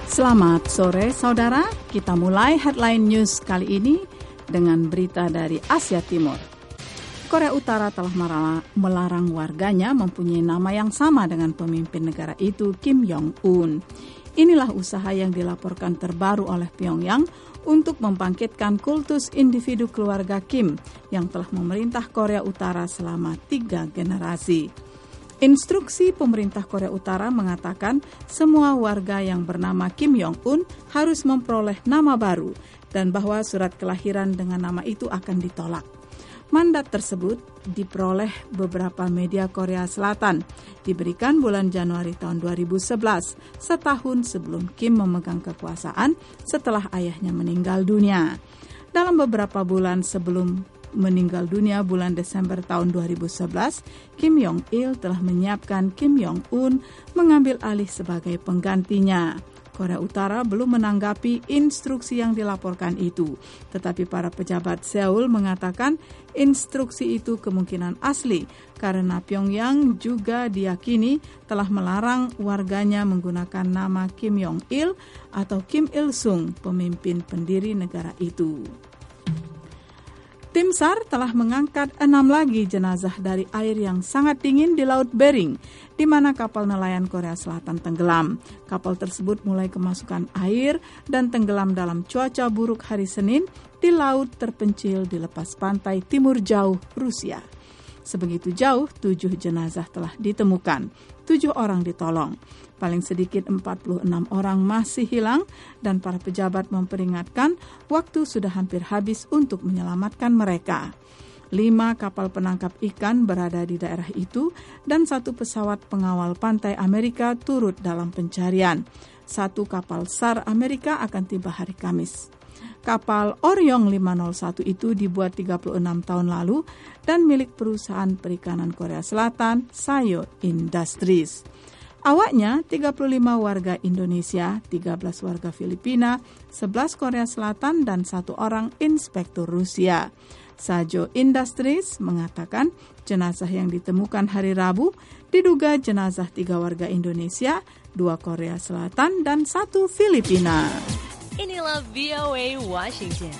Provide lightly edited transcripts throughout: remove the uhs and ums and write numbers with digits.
Selamat sore saudara, kita mulai headline news kali ini dengan berita dari Asia Timur. Korea Utara telah melarang warganya mempunyai nama yang sama dengan pemimpin negara itu, Kim Jong-un. Inilah usaha yang dilaporkan terbaru oleh Pyongyang untuk membangkitkan kultus individu keluarga Kim yang telah memerintah Korea Utara selama 3 generasi. Instruksi pemerintah Korea Utara mengatakan semua warga yang bernama Kim Jong-un harus memperoleh nama baru dan bahwa surat kelahiran dengan nama itu akan ditolak. Mandat tersebut diperoleh beberapa media Korea Selatan, diberikan bulan Januari tahun 2011, setahun sebelum Kim memegang kekuasaan setelah ayahnya meninggal dunia. Dalam beberapa bulan sebelum meninggal dunia bulan Desember tahun 2011, Kim Jong-il telah menyiapkan Kim Jong-un mengambil alih sebagai penggantinya. Korea Utara belum menanggapi instruksi yang dilaporkan itu, tetapi para pejabat Seoul mengatakan instruksi itu kemungkinan asli karena Pyongyang juga diyakini telah melarang warganya menggunakan nama Kim Jong-il atau Kim Il-sung, pemimpin pendiri negara itu. Tim SAR telah mengangkat 6 lagi jenazah dari air yang sangat dingin di Laut Bering, di mana kapal nelayan Korea Selatan tenggelam. Kapal tersebut mulai kemasukan air dan tenggelam dalam cuaca buruk hari Senin di laut terpencil di lepas pantai timur jauh Rusia. Sebegitu jauh, 7 jenazah telah ditemukan, 7 orang ditolong. Paling sedikit 46 orang masih hilang dan para pejabat memperingatkan waktu sudah hampir habis untuk menyelamatkan mereka. 5 kapal penangkap ikan berada di daerah itu dan 1 pesawat pengawal pantai Amerika turut dalam pencarian. 1 kapal SAR Amerika akan tiba hari Kamis. Kapal Oryong 501 itu dibuat 36 tahun lalu dan milik perusahaan perikanan Korea Selatan, Sayo Industries. Awaknya 35 warga Indonesia, 13 warga Filipina, 11 Korea Selatan, dan 1 orang inspektur Rusia. Sajo Industries mengatakan jenazah yang ditemukan hari Rabu diduga jenazah 3 warga Indonesia, 2 Korea Selatan, dan 1 Filipina. Inilah VOA Washington.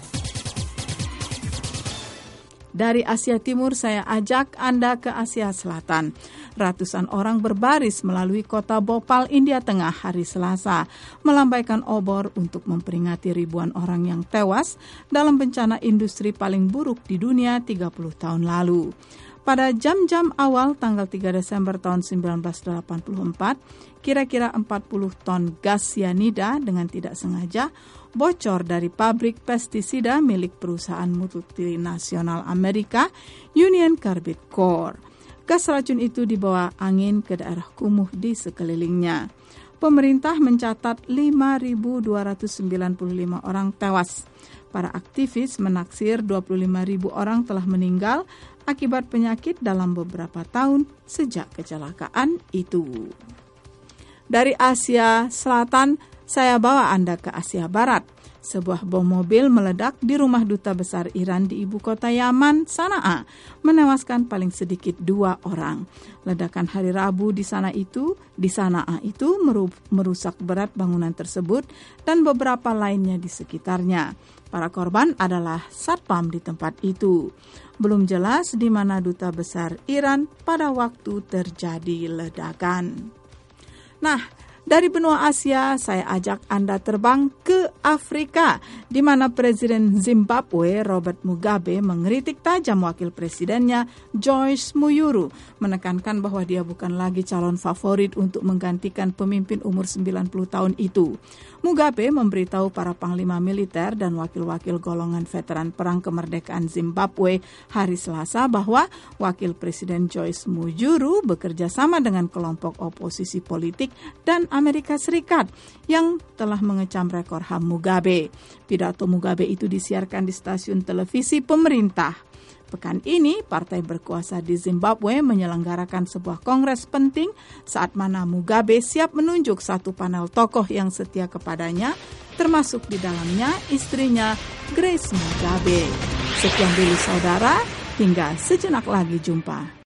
Dari Asia Timur saya ajak Anda ke Asia Selatan. Ratusan orang berbaris melalui kota Bhopal, India Tengah hari Selasa, melambaikan obor untuk memperingati ribuan orang yang tewas dalam bencana industri paling buruk di dunia 30 tahun lalu. Pada jam-jam awal tanggal 3 Desember tahun 1984, kira-kira 40 ton gas sianida dengan tidak sengaja bocor dari pabrik pestisida milik perusahaan multinasional Amerika, Union Carbide Corp. Gas racun itu dibawa angin ke daerah kumuh di sekelilingnya. Pemerintah mencatat 5.295 orang tewas. Para aktivis menaksir 25.000 orang telah meninggal akibat penyakit dalam beberapa tahun sejak kecelakaan itu. Dari Asia Selatan, saya bawa Anda ke Asia Barat. Sebuah bom mobil meledak di rumah duta besar Iran di ibu kota Yaman, Sana'a, menewaskan paling sedikit 2 orang. Ledakan hari Rabu di Sana'a itu merusak berat bangunan tersebut dan beberapa lainnya di sekitarnya. Para korban adalah satpam di tempat itu. Belum jelas di mana duta besar Iran pada waktu terjadi ledakan. Nah, dari benua Asia, saya ajak Anda terbang ke Afrika, di mana Presiden Zimbabwe Robert Mugabe mengkritik tajam wakil presidennya Joyce Muyuru, menekankan bahwa dia bukan lagi calon favorit untuk menggantikan pemimpin umur 90 tahun itu. Mugabe memberitahu para panglima militer dan wakil-wakil golongan veteran perang kemerdekaan Zimbabwe hari Selasa bahwa wakil presiden Joyce Muyuru bekerja sama dengan kelompok oposisi politik dan Amerika Serikat yang telah mengecam rekor HAM Mugabe. Pidato Mugabe itu disiarkan di stasiun televisi pemerintah. Pekan ini, partai berkuasa di Zimbabwe menyelenggarakan sebuah kongres penting saat mana Mugabe siap menunjuk 1 panel tokoh yang setia kepadanya, termasuk di dalamnya istrinya Grace Mugabe. Sekian dulu saudara, hingga sejenak lagi jumpa.